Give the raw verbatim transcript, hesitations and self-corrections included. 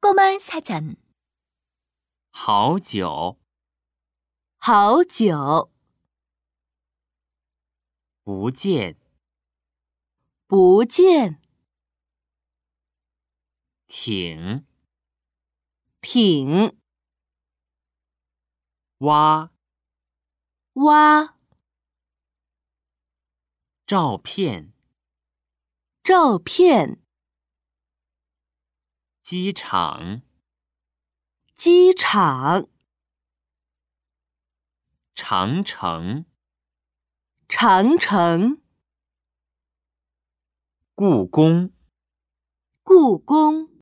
꼬마 사전 好久好久不见， 不见， 挺挺挖挖照片， 照片， 机场机场长城， 长城， 故宫。 故宫。